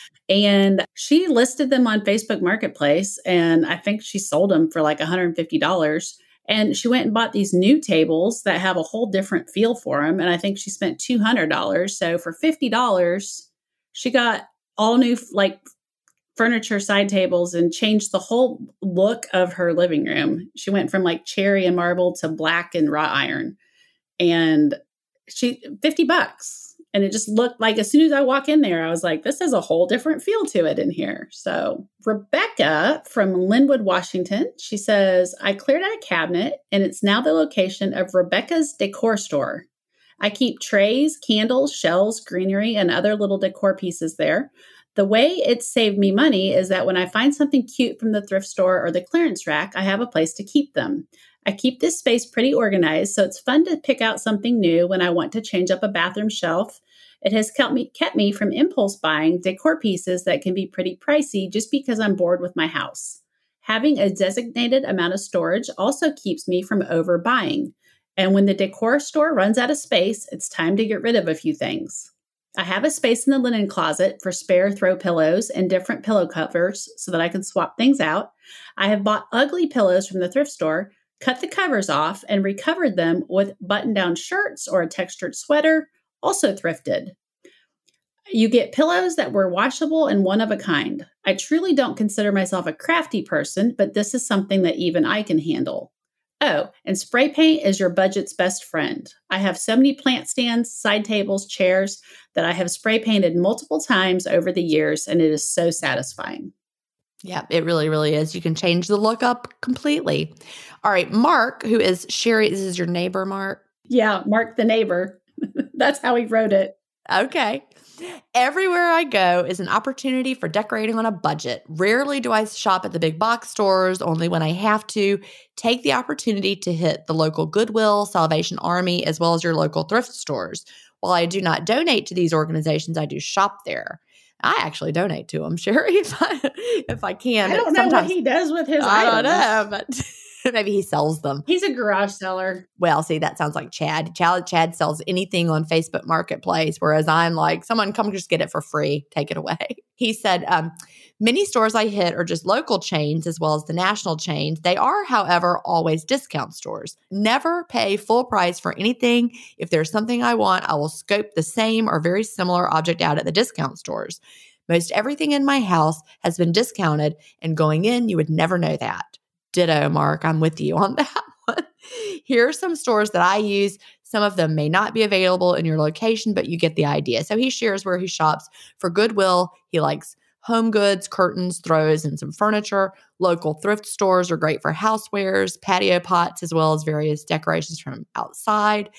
And she listed them on Facebook Marketplace, and I think she sold them for like one hundred fifty dollars. And she went and bought these new tables that have a whole different feel for them. And I think she spent two hundred dollars. So for fifty dollars, she got all new like furniture side tables and changed the whole look of her living room. She went from like cherry and marble to black and wrought iron. And she fifty bucks. And it just looked like, as soon as I walk in there, I was like, this has a whole different feel to it in here. So Rebecca from Linwood, Washington, she says, I cleared out a cabinet and it's now the location of Rebecca's Decor Store. I keep trays, candles, shells, greenery, and other little decor pieces there. The way it's saved me money is that when I find something cute from the thrift store or the clearance rack, I have a place to keep them. I keep this space pretty organized, so it's fun to pick out something new when I want to change up a bathroom shelf. It has kept me, kept me from impulse buying decor pieces that can be pretty pricey just because I'm bored with my house. Having a designated amount of storage also keeps me from overbuying. And when the decor store runs out of space, it's time to get rid of a few things. I have a space in the linen closet for spare throw pillows and different pillow covers so that I can swap things out. I have bought ugly pillows from the thrift store, cut the covers off, and recovered them with button-down shirts or a textured sweater, also thrifted. You get pillows that were washable and one of a kind. I truly don't consider myself a crafty person, but this is something that even I can handle. Oh, and spray paint is your budget's best friend. I have so many plant stands, side tables, chairs that I have spray painted multiple times over the years, and it is so satisfying. Yeah, it really, really is. You can change the look up completely. All right, Mark, who is Sherry, this is your neighbor, Mark? Yeah, Mark the neighbor. That's how he wrote it. Okay. Everywhere I go is an opportunity for decorating on a budget. Rarely do I shop at the big box stores, only when I have to. Take the opportunity to hit the local Goodwill, Salvation Army, as well as your local thrift stores. While I do not donate to these organizations, I do shop there. I actually donate to them, Sherry, if I, if I can. I don't know Sometimes, what he does with his I items. don't know, but maybe he sells them. He's a garage seller. Well, see, that sounds like Chad. Chad. Chad sells anything on Facebook Marketplace, whereas I'm like, someone come just get it for free. Take it away. He said, um, many stores I hit are just local chains as well as the national chains. They are, however, always discount stores. Never pay full price for anything. If there's something I want, I will scope the same or very similar object out at the discount stores. Most everything in my house has been discounted, and going in, you would never know that. Ditto, Mark. I'm with you on that one. Here are some stores that I use. Some of them may not be available in your location, but you get the idea. So he shares where he shops. For Goodwill, he likes home goods, curtains, throws, and some furniture. Local thrift stores are great for housewares, patio pots, as well as various decorations from outside.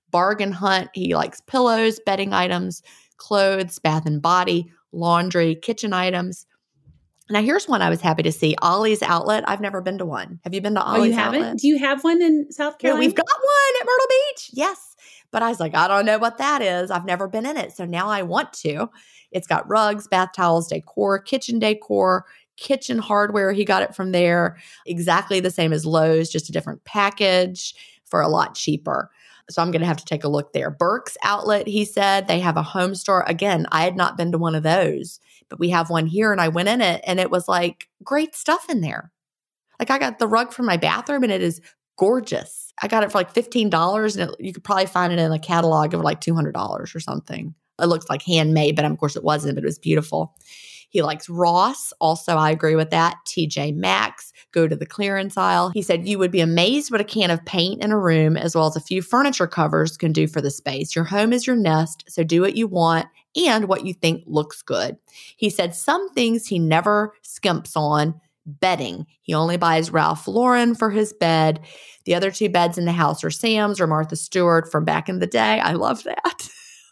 bargain hunt. He likes pillows, bedding items, clothes, bath and body, laundry, kitchen items. Now, here's one I was happy to see. Ollie's Outlet. I've never been to one. Have you been to Ollie's Oh, you haven't? Outlet? Do you have one in South Yeah, Carolina? we've got one at Myrtle Beach. Yes. But I was like, I don't know what that is. I've never been in it. So now I want to. It's got rugs, bath towels, decor, kitchen decor, kitchen hardware. He got it from there. Exactly the same as Lowe's, just a different package for a lot cheaper. So I'm going to have to take a look there. Burke's Outlet, he said, they have a home store. Again, I had not been to one of those, but we have one here and I went in it and it was like great stuff in there. Like I got the rug from my bathroom and it is gorgeous. I got it for like fifteen dollars and it, you could probably find it in a catalog of like two hundred dollars or something. It looks like handmade, but of course it wasn't, but it was beautiful. He likes Ross. Also, I agree with that. T J Maxx, go to the clearance aisle. He said, you would be amazed what a can of paint in a room as well as a few furniture covers can do for the space. Your home is your nest, so do what you want and what you think looks good. He said some things he never skimps on. Bedding. He only buys Ralph Lauren for his bed. The other two beds in the house are Sam's or Martha Stewart from back in the day. I love that.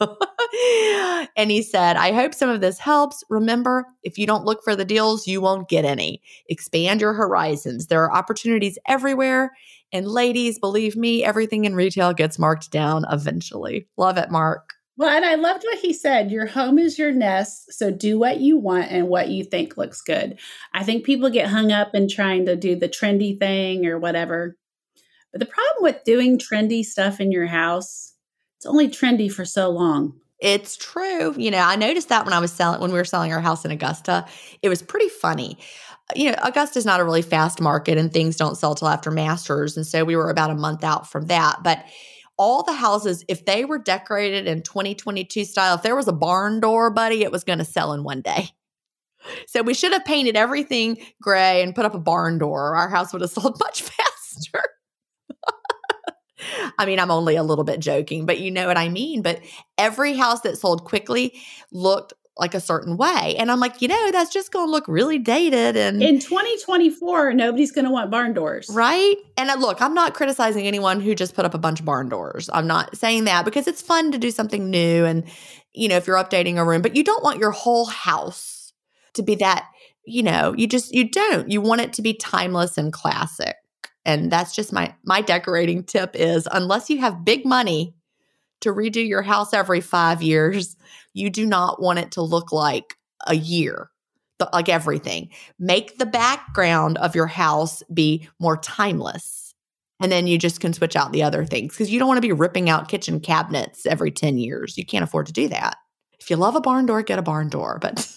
And he said, I hope some of this helps. Remember, if you don't look for the deals, you won't get any. Expand your horizons. There are opportunities everywhere. And ladies, believe me, everything in retail gets marked down eventually. Love it, Mark. Well, and I loved what he said. Your home is your nest, so do what you want and what you think looks good. I think people get hung up in trying to do the trendy thing or whatever. But the problem with doing trendy stuff in your house, it's only trendy for so long. It's true. You know, I noticed that when I was selling, when we were selling our house in Augusta, it was pretty funny. You know, Augusta's not a really fast market and things don't sell till after Masters. And so we were about a month out from that. But all the houses, if they were decorated in twenty twenty-two style, if there was a barn door, buddy, it was going to sell in one day. So we should have painted everything gray and put up a barn door. Our house would have sold much faster. I mean, I'm only a little bit joking, but you know what I mean. But every house that sold quickly looked like a certain way. And I'm like, you know, that's just going to look really dated. And in twenty twenty-four, nobody's going to want barn doors. Right. And uh, look, I'm not criticizing anyone who just put up a bunch of barn doors. I'm not saying that because it's fun to do something new. And, you know, if you're updating a room, but you don't want your whole house to be that, you know, you just, you don't. You want it to be timeless and classic. And that's just my, my decorating tip is unless you have big money to redo your house every five years, you do not want it to look like a year, like everything. Make the background of your house be more timeless. And then you just can switch out the other things because you don't want to be ripping out kitchen cabinets every ten years. You can't afford to do that. If you love a barn door, get a barn door. But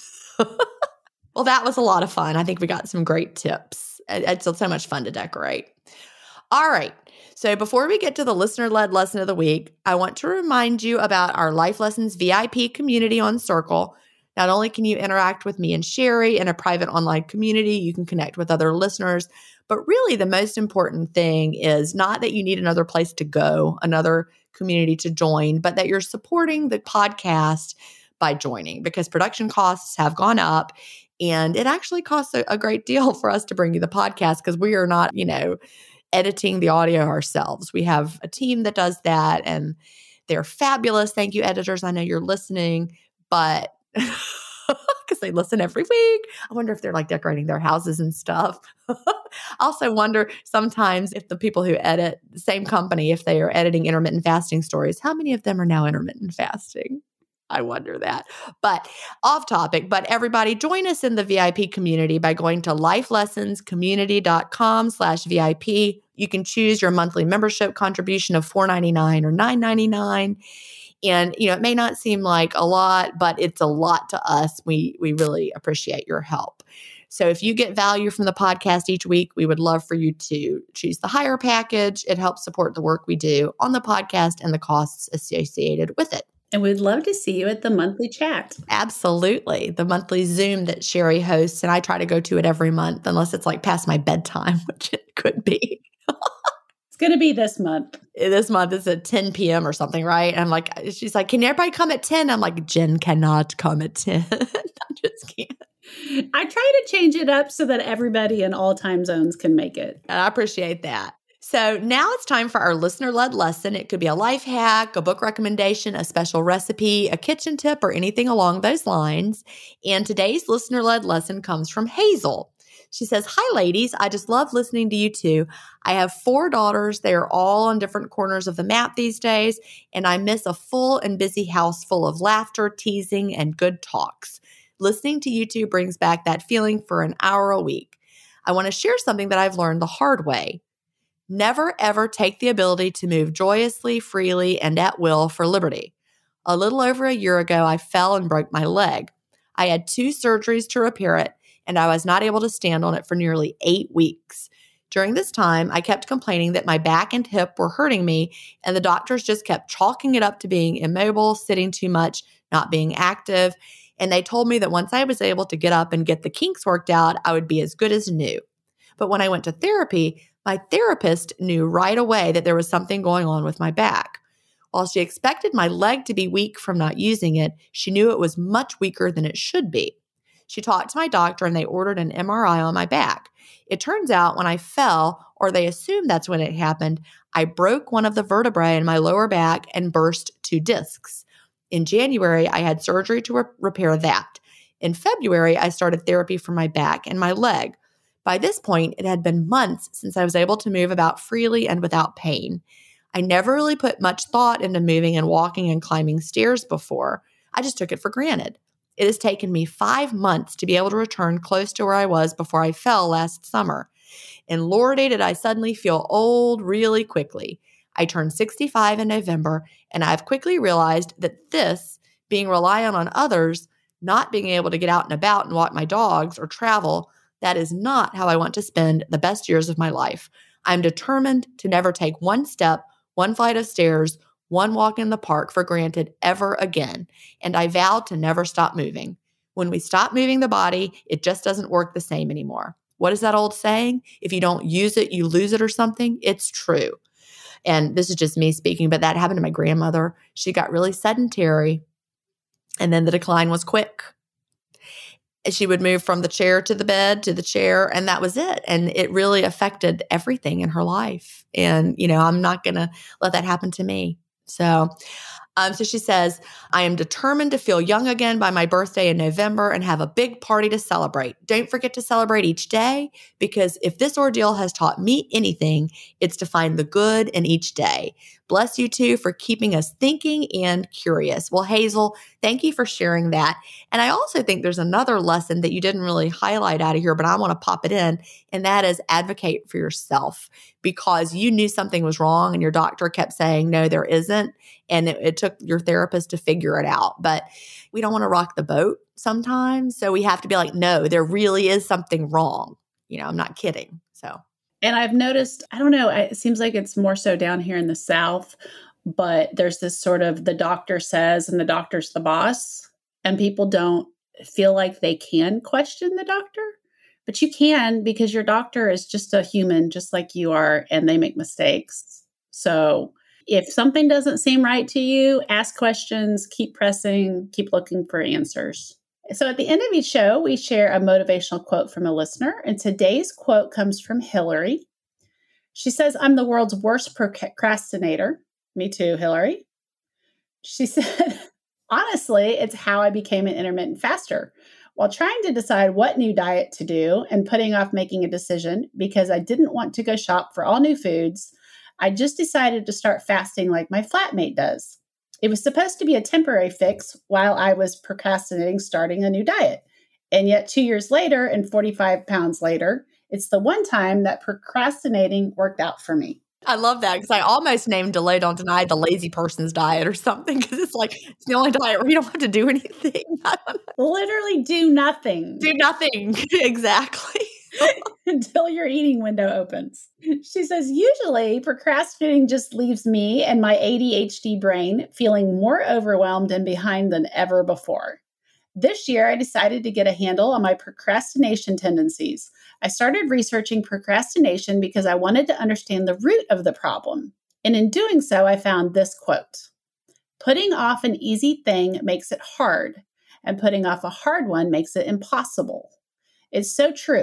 well, that was a lot of fun. I think we got some great tips. It's so much fun to decorate. All right. So before we get to the listener-led lesson of the week, I want to remind you about our Life Lessons V I P community on Circle. Not only can you interact with me and Sherry in a private online community, you can connect with other listeners, but really the most important thing is not that you need another place to go, another community to join, but that you're supporting the podcast by joining because production costs have gone up and it actually costs a, a great deal for us to bring you the podcast because we are not, you know, editing the audio ourselves. We have a team that does that and they're fabulous. Thank you, editors. I know you're listening, but because they listen every week. I wonder if they're like decorating their houses and stuff. I also wonder sometimes if the people who edit the same company, if they are editing intermittent fasting stories, how many of them are now intermittent fasting? I wonder that. But off topic, but everybody join us in the V I P community by going to lifelessonscommunity.com slash VIP. You can choose your monthly membership contribution of four ninety-nine or nine ninety-nine. And, you know, it may not seem like a lot, but it's a lot to us. We, we really appreciate your help. So if you get value from the podcast each week, we would love for you to choose the higher package. It helps support the work we do on the podcast and the costs associated with it. And we'd love to see you at the monthly chat. Absolutely. The monthly Zoom that Sherry hosts, and I try to go to it every month unless it's like past my bedtime, which it could be. It's going to be this month. This month is at ten p.m. or something, right? And I'm like, she's like, can everybody come at ten? I'm like, Jen cannot come at ten. I just can't. I try to change it up so that everybody in all time zones can make it. And I appreciate that. So now it's time for our listener-led lesson. It could be a life hack, a book recommendation, a special recipe, a kitchen tip, or anything along those lines. And today's listener-led lesson comes from Hazel. She says, "Hi, ladies. I just love listening to you two. I have four daughters. They are all on different corners of the map these days, and I miss a full and busy house full of laughter, teasing, and good talks. Listening to you two brings back that feeling for an hour a week. I want to share something that I've learned the hard way. Never, ever take the ability to move joyously, freely, and at will for liberty. A little over a year ago, I fell and broke my leg. I had two surgeries to repair it, and I was not able to stand on it for nearly eight weeks. During this time, I kept complaining that my back and hip were hurting me, and the doctors just kept chalking it up to being immobile, sitting too much, not being active, and they told me that once I was able to get up and get the kinks worked out, I would be as good as new. But when I went to therapy, my therapist knew right away that there was something going on with my back. While she expected my leg to be weak from not using it, she knew it was much weaker than it should be. She talked to my doctor and they ordered an M R I on my back. It turns out when I fell, or they assumed that's when it happened, I broke one of the vertebrae in my lower back and burst two discs. In January, I had surgery to re- repair that. In February, I started therapy for my back and my leg. By this point, it had been months since I was able to move about freely and without pain. I never really put much thought into moving and walking and climbing stairs before. I just took it for granted. It has taken me five months to be able to return close to where I was before I fell last summer. And lordy, did I suddenly feel old really quickly. I turned sixty-five in November, and I've quickly realized that this, being reliant on others, not being able to get out and about and walk my dogs or travel, that is not how I want to spend the best years of my life. I'm determined to never take one step, one flight of stairs, one walk in the park for granted ever again. And I vow to never stop moving. When we stop moving the body, it just doesn't work the same anymore. What is that old saying? If you don't use it, you lose it or something? It's true. And this is just me speaking, but that happened to my grandmother. She got really sedentary, and then the decline was quick. She would move from the chair to the bed to the chair, and that was it. And it really affected everything in her life. And, you know, I'm not going to let that happen to me. So, um, so she says, I am determined to feel young again by my birthday in November and have a big party to celebrate. Don't forget to celebrate each day, because if this ordeal has taught me anything, it's to find the good in each day. Bless you two for keeping us thinking and curious. Well, Hazel, thank you for sharing that. And I also think there's another lesson that you didn't really highlight out of here, but I want to pop it in, and that is advocate for yourself, because you knew something was wrong and your doctor kept saying, no, there isn't. And it, it took your therapist to figure it out. But we don't want to rock the boat sometimes. So we have to be like, no, there really is something wrong. You know, I'm not kidding. So. And I've noticed, I don't know, it seems like it's more so down here in the South, but there's this sort of the doctor says and the doctor's the boss, and people don't feel like they can question the doctor. But you can, because your doctor is just a human, just like you are, and they make mistakes. So if something doesn't seem right to you, ask questions, keep pressing, keep looking for answers. So at the end of each show, we share a motivational quote from a listener. And today's quote comes from Hillary. She says, I'm the world's worst procrastinator. Me too, Hillary. She said, honestly, it's how I became an intermittent faster. While trying to decide what new diet to do and putting off making a decision because I didn't want to go shop for all new foods, I just decided to start fasting like my flatmate does. It was supposed to be a temporary fix while I was procrastinating starting a new diet. And yet two years later and forty-five pounds later, it's the one time that procrastinating worked out for me. I love that, because I almost named Delay Don't Deny the lazy person's diet or something, because it's like, it's the only diet where you don't have to do anything. Literally do nothing. Do nothing. Exactly. Until your eating window opens. She says, usually procrastinating just leaves me and my A D H D brain feeling more overwhelmed and behind than ever before. This year, I decided to get a handle on my procrastination tendencies. I started researching procrastination because I wanted to understand the root of the problem. And in doing so, I found this quote: putting off an easy thing makes it hard, and putting off a hard one makes it impossible. It's so true.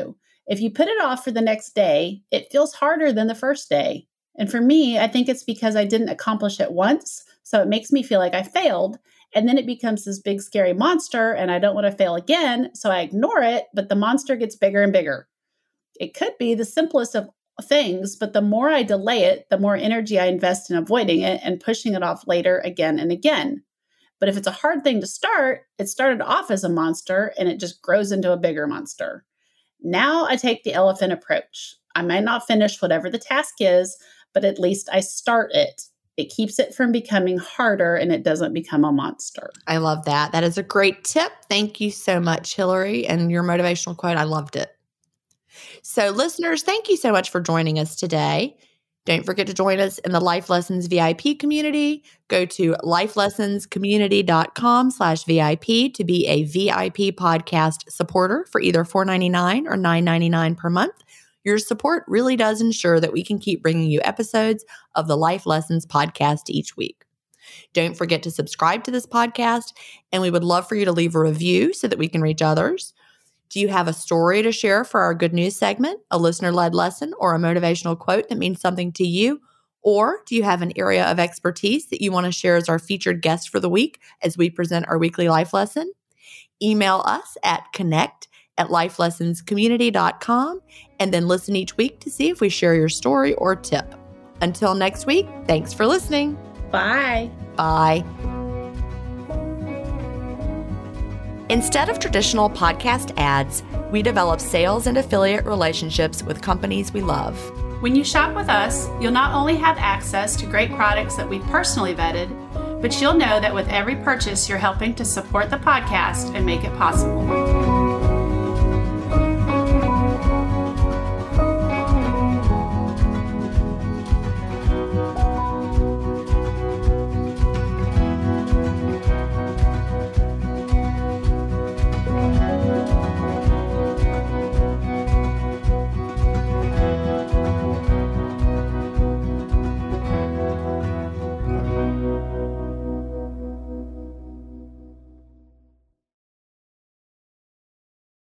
If you put it off for the next day, it feels harder than the first day. And for me, I think it's because I didn't accomplish it once. So it makes me feel like I failed. And then it becomes this big, scary monster, and I don't want to fail again. So I ignore it, but the monster gets bigger and bigger. It could be the simplest of things, but the more I delay it, the more energy I invest in avoiding it and pushing it off later again and again. But if it's a hard thing to start, it started off as a monster and it just grows into a bigger monster. Now I take the elephant approach. I might not finish whatever the task is, but at least I start it. It keeps it from becoming harder and it doesn't become a monster. I love that. That is a great tip. Thank you so much, Hillary. And your motivational quote, I loved it. So listeners, thank you so much for joining us today. Don't forget to join us in the Life Lessons V I P community. Go to lifelessonscommunity.com slash VIP to be a V I P podcast supporter for either four dollars and ninety-nine cents or nine dollars and ninety-nine cents per month. Your support really does ensure that we can keep bringing you episodes of the Life Lessons podcast each week. Don't forget to subscribe to this podcast, and we would love for you to leave a review so that we can reach others. Do you have a story to share for our good news segment, a listener-led lesson, or a motivational quote that means something to you? Or do you have an area of expertise that you want to share as our featured guest for the week as we present our weekly life lesson? Email us at connect at lifelessonscommunity dot com and then listen each week to see if we share your story or tip. Until next week, thanks for listening. Bye. Bye. Instead of traditional podcast ads, we develop sales and affiliate relationships with companies we love. When you shop with us, you'll not only have access to great products that we've personally vetted, but you'll know that with every purchase, you're helping to support the podcast and make it possible.